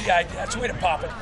the idea. That's the way to pop it.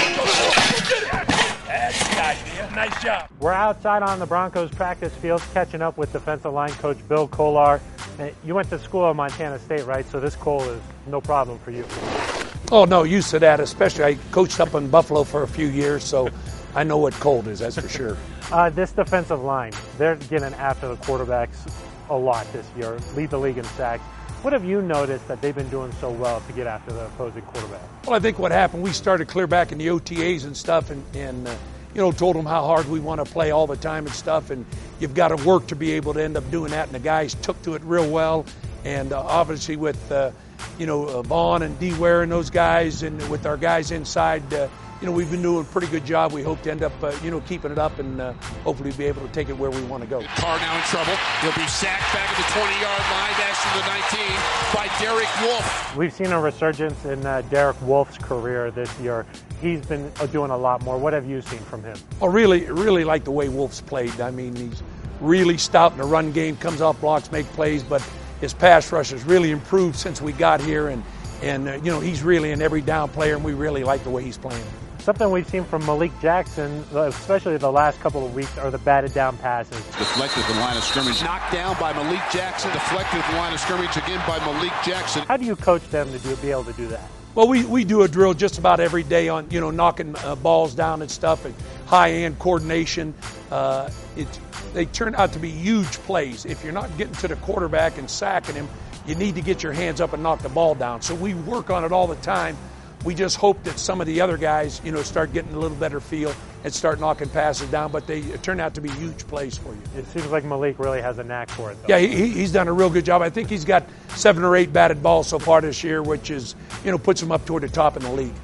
That's the idea. Nice job. We're outside on the Broncos practice field catching up with defensive line coach Bill Kollar. You went to school at Montana State, right? So this cold is no problem for you. Oh, no, used to that, especially I coached up in Buffalo for a few years, so I know what cold is, that's for sure. This defensive line, they're getting after the quarterbacks a lot this year, lead the league in sacks. What have you noticed that they've been doing so well to get after the opposing quarterback? Well, I think what happened, we started clear back in the OTAs and stuff and told them how hard we want to play all the time and stuff, and you've got to work to be able to end up doing that, and the guys took to it real well, and obviously with, Vaughn and D. Ware and those guys, and with our guys inside, we've been doing a pretty good job. We hope to end up, keeping it up and hopefully be able to take it where we want to go. Carr now in trouble. He'll be sacked back at the 20-yard line, dash to the 19 by Derek Wolfe. We've seen a resurgence in Derek Wolfe's career this year. He's been doing a lot more. What have you seen from him? I really like the way Wolfe's played. I mean, he's really stout in the run game, comes off blocks, make plays, but his pass rush has really improved since we got here, and he's really an every down player, and we really like the way he's playing. Something we've seen from Malik Jackson, especially the last couple of weeks, are the batted down passes. Deflected the line of scrimmage. Knocked down by Malik Jackson. Deflected the line of scrimmage again by Malik Jackson. How do you coach them to be able to do that? Well, we do a drill just about every day on, knocking balls down and stuff, and high-end coordination. They turn out to be huge plays. If you're not getting to the quarterback and sacking him, you need to get your hands up and knock the ball down. So we work on it all the time. We just hope that some of the other guys, start getting a little better feel and start knocking passes down, but they turn out to be huge plays for you. It seems like Malik really has a knack for it, though. Yeah, he's done a real good job. I think he's got 7 or 8 batted balls so far this year, which is, puts him up toward the top in the league.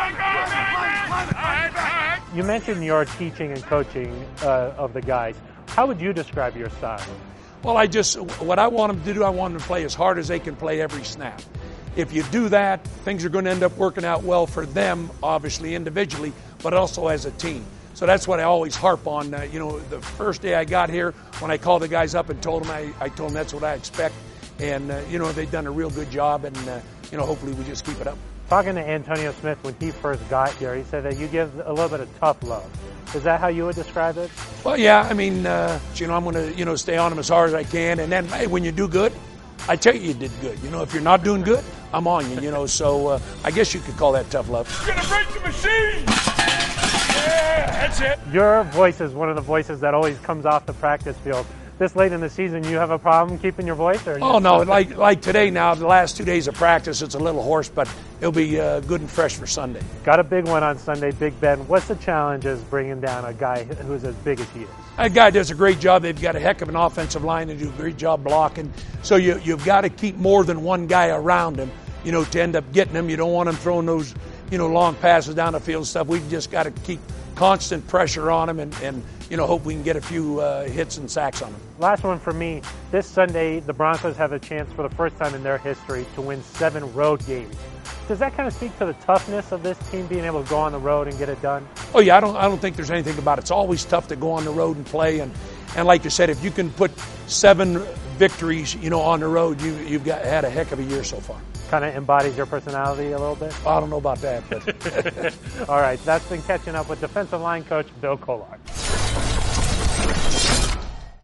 You mentioned your teaching and coaching of the guys. How would you describe your style? Well, what I want them to do, I want them to play as hard as they can play every snap. If you do that, things are going to end up working out well for them, obviously individually, but also as a team. So that's what I always harp on. The first day I got here, when I called the guys up and told them, I told them that's what I expect. And, they've done a real good job, and, hopefully we just keep it up. Talking to Antonio Smith when he first got here, he said that you give a little bit of tough love. Is that how you would describe it? Well, yeah. I mean, I'm going to, stay on them as hard as I can. And then, hey, when you do good, I tell you did good. If you're not doing good, I'm on you, So I guess you could call that tough love. You're going to break the machine! Yeah, that's it. Your voice is one of the voices that always comes off the practice field. This late in the season, you have a problem keeping your voice? Oh, no. Like today now, the last 2 days of practice, it's a little hoarse, but it'll be good and fresh for Sunday. Got a big one on Sunday, Big Ben. What's the challenge as bringing down a guy who's as big as he is? That guy does a great job. They've got a heck of an offensive line. They do a great job blocking. So you've got to keep more than one guy around him, to end up getting him. You don't want him throwing those, long passes down the field and stuff. We've just got to keep constant pressure on him and hope we can get a few hits and sacks on him. Last one for me. This Sunday, the Broncos have a chance for the first time in their history to win 7 road games. Does that kind of speak to the toughness of this team being able to go on the road and get it done? Oh, yeah, I don't think there's anything about it. It's always tough to go on the road and play. And like you said, if you can put 7 victories, on the road, you've had a heck of a year so far. Kind of embodies your personality a little bit? I don't know about that. But All right, that's been Catching Up with defensive line coach Bill Kollar.